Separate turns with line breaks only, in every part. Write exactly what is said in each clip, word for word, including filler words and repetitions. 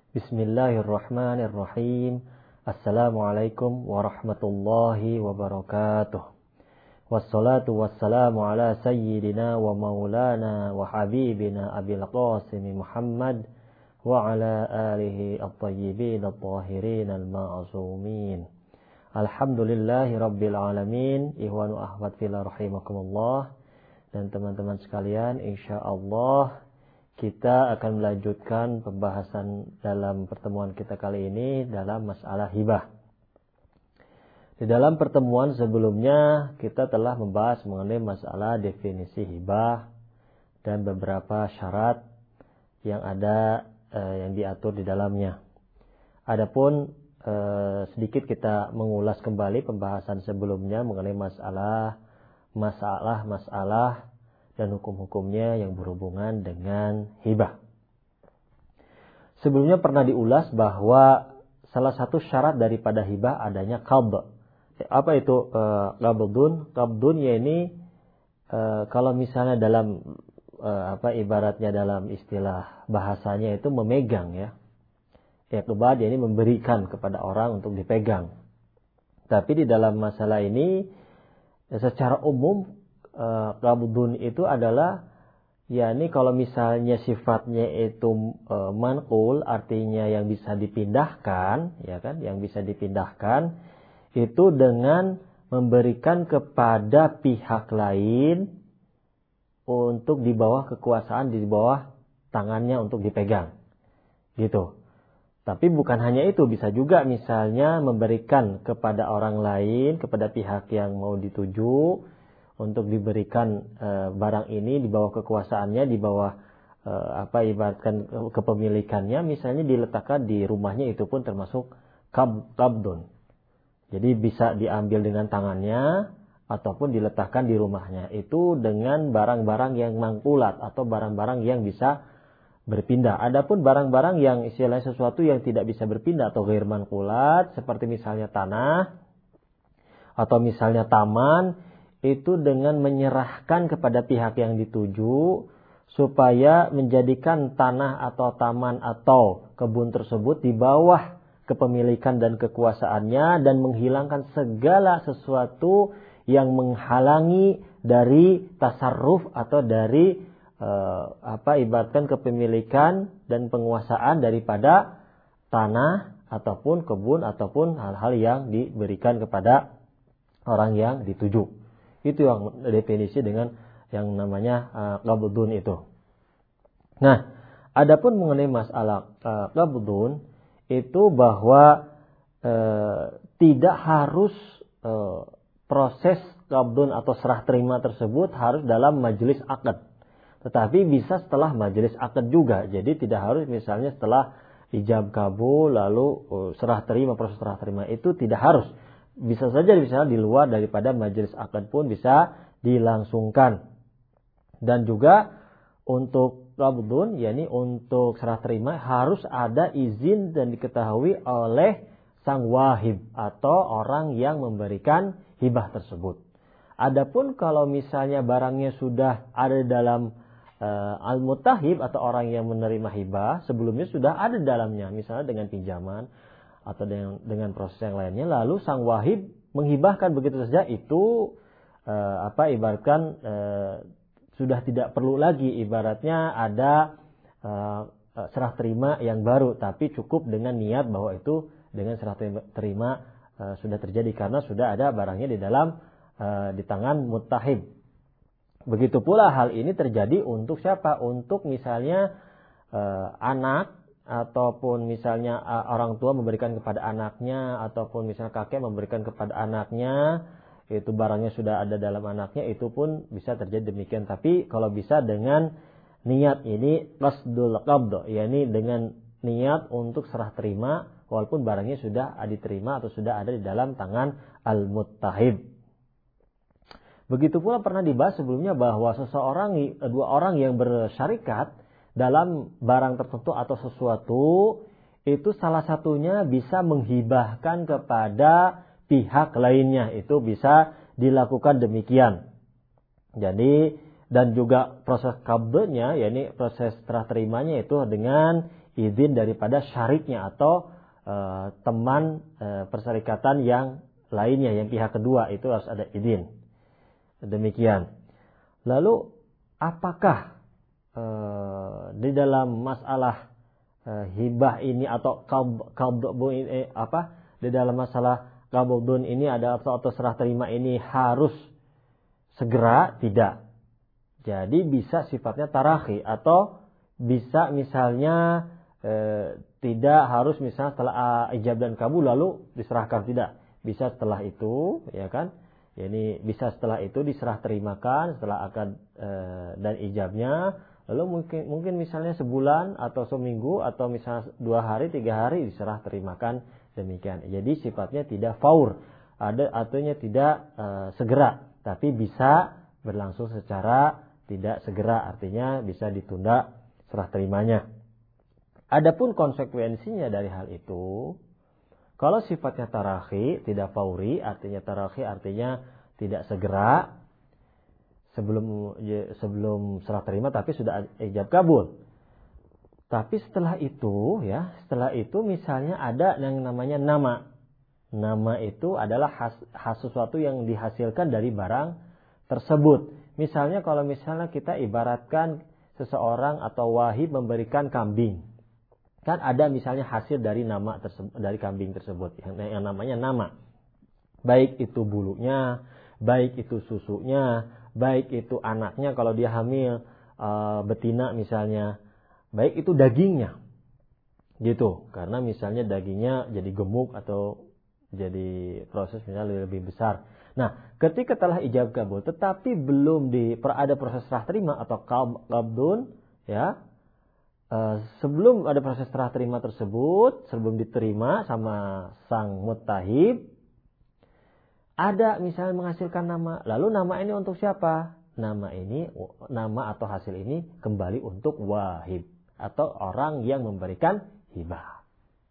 Bismillahirrahmanirrahim. Assalamualaikum warahmatullahi wabarakatuh. Wassalatu wassalamu ala sayyidina wa maulana wa habibina Abil Qasim Muhammad wa ala alihi at-tayyibin at-tahirin al-ma'asumin. Alhamdulillahi rabbil alamin. Ihwanu ahwat fillah rahimakumullah. Dan teman-teman sekalian, insyaallah kita akan melanjutkan pembahasan dalam pertemuan kita kali ini dalam masalah hibah. Di dalam pertemuan sebelumnya kita telah membahas mengenai masalah definisi hibah dan beberapa syarat yang ada eh, yang diatur di dalamnya. Adapun eh, sedikit kita mengulas kembali pembahasan sebelumnya mengenai masalah masalah-masalah dan hukum-hukumnya yang berhubungan dengan hibah. Sebelumnya pernah diulas bahwa salah satu syarat daripada hibah adanya qabd. Apa itu uh, qabdun? Qabdun ya ini uh, kalau misalnya dalam uh, apa ibaratnya dalam istilah bahasanya itu memegang ya. Ya qabd ya ini memberikan kepada orang untuk dipegang. Tapi di dalam masalah ini ya, secara umum qabdun itu adalah yakni kalau misalnya sifatnya itu e, manqul artinya yang bisa dipindahkan ya kan yang bisa dipindahkan itu dengan memberikan kepada pihak lain untuk di bawah kekuasaan di bawah tangannya untuk dipegang gitu. Tapi bukan hanya itu, bisa juga misalnya memberikan kepada orang lain, kepada pihak yang mau dituju untuk diberikan e, barang ini di bawah kekuasaannya, di bawah e, apa ibaratkan kepemilikannya, misalnya diletakkan di rumahnya, itu pun termasuk qab, qabdun. Jadi bisa diambil dengan tangannya ataupun diletakkan di rumahnya. Itu dengan barang-barang yang mangkulat atau barang-barang yang bisa berpindah. Adapun barang-barang yang istilahnya sesuatu yang tidak bisa berpindah atau ghair mangkulat, seperti misalnya tanah atau misalnya taman, itu dengan menyerahkan kepada pihak yang dituju supaya menjadikan tanah atau taman atau kebun tersebut di bawah kepemilikan dan kekuasaannya dan menghilangkan segala sesuatu yang menghalangi dari tasarruf atau dari eh, apa ibaratkan kepemilikan dan penguasaan daripada tanah ataupun kebun ataupun hal-hal yang diberikan kepada orang yang dituju. Itu yang definisi dengan yang namanya uh, qabdun itu. Nah, adapun mengenai masalah uh, qabdun itu bahwa uh, tidak harus uh, proses qabdun atau serah terima tersebut harus dalam majelis akad. Tetapi bisa setelah majelis akad juga. Jadi tidak harus misalnya setelah ijab kabul lalu uh, serah terima, proses serah terima itu tidak harus. Bisa saja misalnya di luar daripada majelis akad pun bisa dilangsungkan. Dan juga untuk qabdun, yakni untuk serah terima harus ada izin dan diketahui oleh sang wahib atau orang yang memberikan hibah tersebut. Adapun kalau misalnya barangnya sudah ada dalam uh, al-muttahib atau orang yang menerima hibah, sebelumnya sudah ada dalamnya, misalnya dengan pinjaman atau dengan, dengan proses yang lainnya, lalu sang wahib menghibahkan begitu saja, itu uh, apa ibaratkan uh, sudah tidak perlu lagi ibaratnya ada uh, serah terima yang baru, tapi cukup dengan niat bahwa itu dengan serah terima uh, sudah terjadi karena sudah ada barangnya di dalam uh, di tangan muttahib. Begitu pula hal ini terjadi untuk siapa? Untuk misalnya uh, anak ataupun misalnya uh, orang tua memberikan kepada anaknya, ataupun misalnya kakek memberikan kepada anaknya, itu barangnya sudah ada dalam anaknya, itu pun bisa terjadi demikian. Tapi kalau bisa dengan niat ini qasdul qabd, yakni dengan niat untuk serah terima walaupun barangnya sudah diterima atau sudah ada di dalam tangan al-muttahib. Begitu pula pernah dibahas sebelumnya bahwa seseorang, dua orang yang bersyarikat dalam barang tertentu atau sesuatu, itu salah satunya bisa menghibahkan kepada pihak lainnya. Itu bisa dilakukan demikian. Jadi, dan juga proses qabdnya, yakni proses serah terimanya itu dengan izin daripada syariknya atau uh, teman uh, perserikatan yang lainnya, yang pihak kedua itu harus ada izin. Demikian. Lalu apakah uh, di dalam masalah uh, hibah ini atau qabdun ini apa? Di dalam masalah qabdun ini ada atau, atau serah terima ini harus segera? Tidak. Jadi bisa sifatnya tarakhi atau bisa misalnya e, tidak harus misalnya setelah ijab dan kabul lalu diserahkan, tidak. Bisa setelah itu, ya kan? Ini bisa setelah itu diserah terimakan setelah akad e, dan ijabnya, lalu mungkin mungkin misalnya sebulan atau seminggu atau misalnya dua hari tiga hari diserah terimakan, demikian. Jadi sifatnya tidak faur, ada artinya tidak e, segera, tapi bisa berlangsung secara tidak segera, artinya bisa ditunda serah terimanya. Adapun konsekuensinya dari hal itu, kalau sifatnya tarakhi, tidak fauri, artinya tarakhi artinya tidak segera sebelum sebelum serah terima, tapi sudah ijab kabul. Tapi setelah itu, ya, setelah itu misalnya ada yang namanya nama. Nama itu adalah has, has sesuatu yang dihasilkan dari barang tersebut. Misalnya kalau misalnya kita ibaratkan seseorang atau wahib memberikan kambing. Kan ada misalnya hasil dari nama tersebut, dari kambing tersebut yang, yang namanya nama. Baik itu bulunya, baik itu susunya, baik itu anaknya kalau dia hamil e, betina misalnya, baik itu dagingnya. Gitu. Karena misalnya dagingnya jadi gemuk atau jadi proses misalnya lebih besar. Nah, ketika telah ijab kabul tetapi belum di ada proses serah terima atau qabdun, ya, e, sebelum ada proses serah terima tersebut, sebelum diterima sama sang muttahib, ada misalnya menghasilkan nama. Lalu nama ini untuk siapa? Nama ini, nama atau hasil ini kembali untuk wahib atau orang yang memberikan hibah.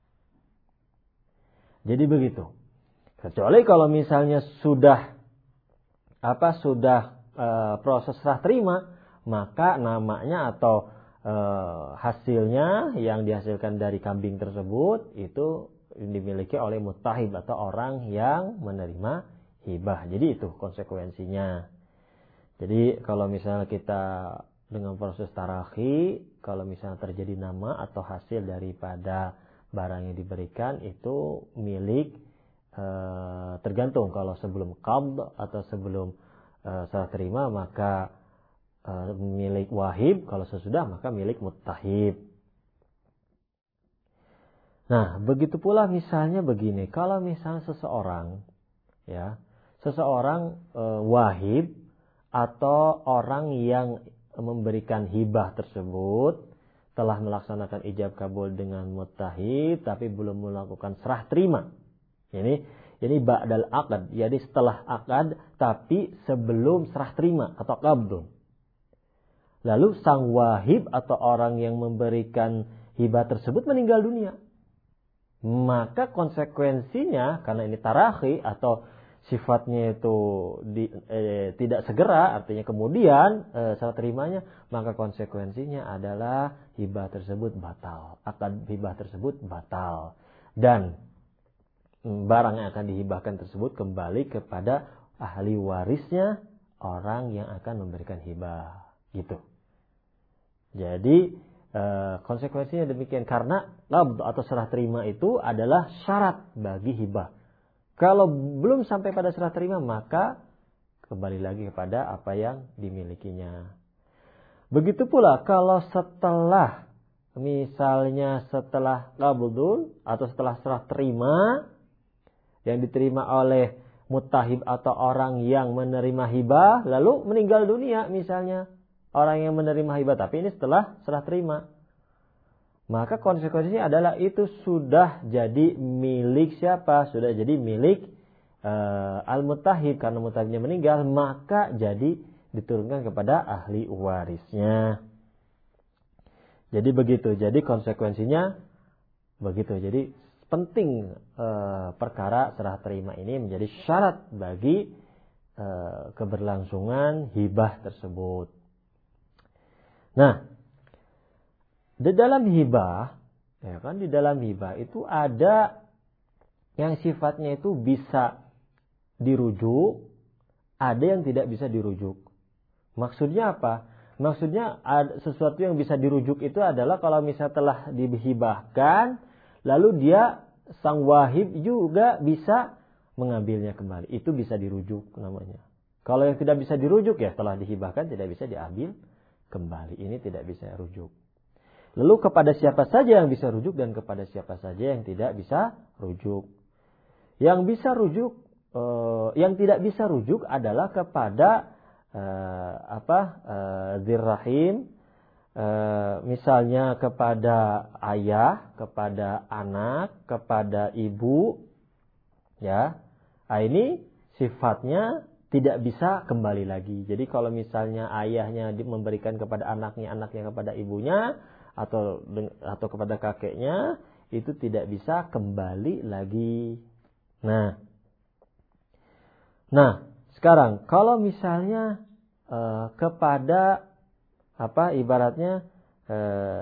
Jadi begitu. Kecuali kalau misalnya sudah apa sudah e, proses serah terima, maka namanya atau e, hasilnya yang dihasilkan dari kambing tersebut itu dimiliki oleh muttahib atau orang yang menerima hibah. Jadi itu konsekuensinya. Jadi kalau misalnya kita dengan proses tarakhi, kalau misalnya terjadi nama atau hasil daripada barang yang diberikan itu milik e, tergantung. Kalau sebelum qabd atau sebelum e, serah terima maka e, milik wahib, kalau sesudah maka milik muttahib. Nah, begitu pula misalnya begini, kalau misalnya seseorang ya, seseorang e, wahib atau orang yang memberikan hibah tersebut telah melaksanakan ijab kabul dengan muttahib tapi belum melakukan serah terima. Ini ini ba'dal aqd, jadi setelah akad tapi sebelum serah terima atau qabdun. Lalu sang wahib atau orang yang memberikan hibah tersebut meninggal dunia. Maka konsekuensinya karena ini tarakhi atau sifatnya itu di, eh, tidak segera, artinya kemudian eh, serah terimanya, maka konsekuensinya adalah hibah tersebut batal, akad hibah tersebut batal, dan barang yang akan dihibahkan tersebut kembali kepada ahli warisnya, orang yang akan memberikan hibah, gitu. Jadi eh, konsekuensinya demikian, karena qabd atau serah terima itu adalah syarat bagi hibah. Kalau belum sampai pada serah terima, maka kembali lagi kepada apa yang dimilikinya. Begitu pula kalau setelah, misalnya setelah qabdun atau setelah serah terima, yang diterima oleh muttahib atau orang yang menerima hibah, lalu meninggal dunia misalnya, orang yang menerima hibah, tapi ini setelah serah terima. Maka konsekuensinya adalah itu sudah jadi milik siapa? Sudah jadi milik uh, al-muttahib. Karena muttahibnya meninggal, maka jadi diturunkan kepada ahli warisnya. Jadi begitu. Jadi konsekuensinya begitu. Jadi penting uh, perkara serah terima ini menjadi syarat bagi uh, keberlangsungan hibah tersebut. Nah, di dalam hibah, Ya kan, di dalam hibah itu ada yang sifatnya itu bisa dirujuk, ada yang tidak bisa dirujuk. Maksudnya apa? Maksudnya ada sesuatu yang bisa dirujuk itu adalah kalau misalnya telah dihibahkan, lalu dia sang wahib juga bisa mengambilnya kembali. Itu bisa dirujuk namanya. Kalau yang tidak bisa dirujuk ya setelah dihibahkan tidak bisa diambil kembali. Ini tidak bisa rujuk. Lalu kepada siapa saja yang bisa rujuk dan kepada siapa saja yang tidak bisa rujuk. Yang bisa rujuk, eh, yang tidak bisa rujuk adalah kepada eh, apa eh, dzirrahim, eh, misalnya kepada ayah, kepada anak, kepada ibu, ya. Nah, ini sifatnya tidak bisa kembali lagi. Jadi kalau misalnya ayahnya memberikan kepada anaknya, anaknya kepada ibunya, atau atau kepada kakeknya, itu tidak bisa kembali lagi. Nah, nah sekarang kalau misalnya eh, kepada apa ibaratnya eh,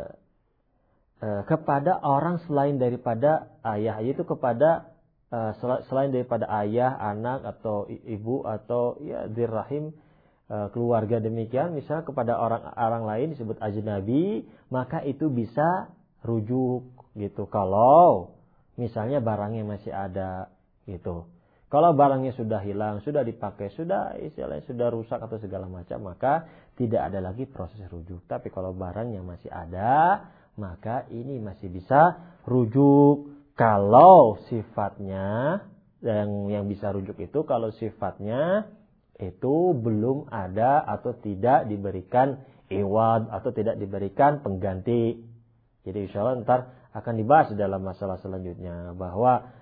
eh, kepada orang selain daripada ayah, yaitu kepada eh, selain daripada ayah, anak atau ibu atau ya dzirrahim, keluarga demikian, misalnya kepada orang orang lain disebut ajnabi, maka itu bisa rujuk gitu. Kalau misalnya barangnya masih ada gitu. Kalau barangnya sudah hilang, sudah dipakai, sudah istilahnya sudah rusak atau segala macam, maka tidak ada lagi proses rujuk. Tapi kalau barangnya masih ada, maka ini masih bisa rujuk. Kalau sifatnya yang yang bisa rujuk itu kalau sifatnya itu belum ada atau tidak diberikan iwad atau tidak diberikan pengganti. Jadi insya Allah ntar akan dibahas dalam masalah selanjutnya bahwa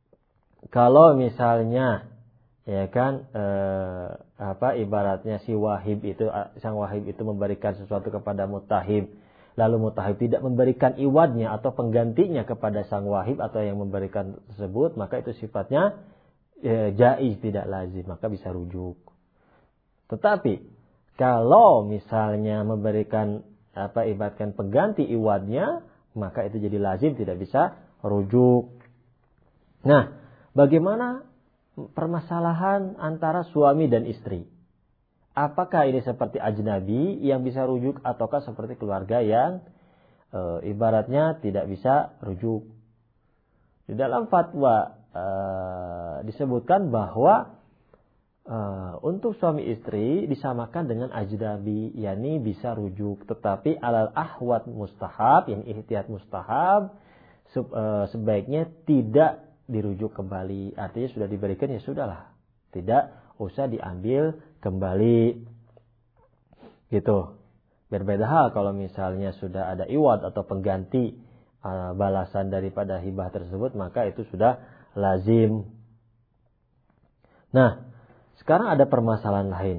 kalau misalnya ya kan eh, apa ibaratnya si wahib itu sang wahib itu memberikan sesuatu kepada mutahib, lalu mutahib tidak memberikan iwadnya atau penggantinya kepada sang wahib atau yang memberikan tersebut, maka itu sifatnya E, jaiz, tidak lazim, maka bisa rujuk. Tetapi kalau misalnya memberikan apa ibaratkan pengganti iwadnya, maka itu jadi lazim, tidak bisa rujuk. Nah, bagaimana permasalahan antara suami dan istri? Apakah ini seperti ajnabi yang bisa rujuk ataukah seperti keluarga yang e, ibaratnya tidak bisa rujuk? Di dalam fatwa Uh, disebutkan bahwa uh, untuk suami istri disamakan dengan ajnabi, yakni bisa rujuk, tetapi alal ahwat mustahab, yang ihtiyat mustahab, sub, uh, sebaiknya tidak dirujuk kembali. Artinya sudah diberikan ya sudahlah, tidak usah diambil kembali. Gitu. Berbeda hal kalau misalnya sudah ada iwad atau pengganti uh, balasan daripada hibah tersebut, maka itu sudah lazim. Nah, sekarang ada permasalahan lain.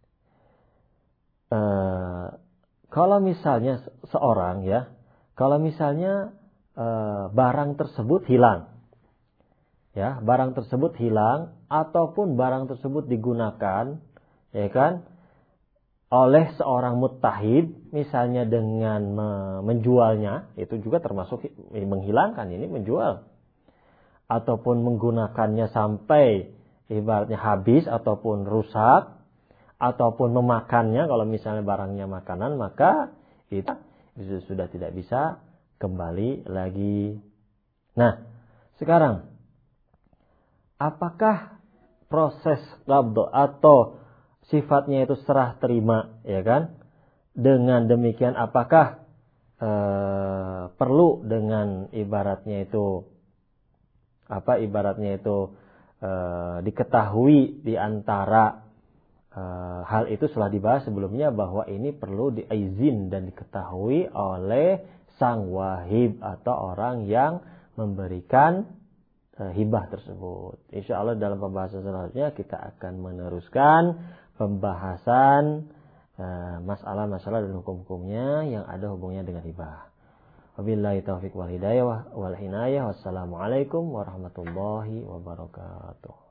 E, kalau misalnya seorang ya, kalau misalnya e, barang tersebut hilang, ya, barang tersebut hilang ataupun barang tersebut digunakan, ya kan, oleh seorang muttahid, misalnya dengan menjualnya, itu juga termasuk menghilangkan, ini menjual. Ataupun menggunakannya sampai ibaratnya habis ataupun rusak, ataupun memakannya, kalau misalnya barangnya makanan, maka itu sudah tidak bisa kembali lagi. Nah, sekarang apakah proses qabd atau sifatnya itu serah terima, ya kan? Dengan demikian apakah eh, perlu dengan ibaratnya itu apa ibaratnya itu e, diketahui di antara e, hal itu setelah dibahas sebelumnya bahwa ini perlu diizin dan diketahui oleh sang wahib atau orang yang memberikan e, hibah tersebut. Insya Allah dalam pembahasan selanjutnya kita akan meneruskan pembahasan e, masalah-masalah dan hukum-hukumnya yang ada hubungannya dengan hibah. Wabillahi taufiq wal hidayah wal hinayah. Wassalamualaikum warahmatullahi wabarakatuh.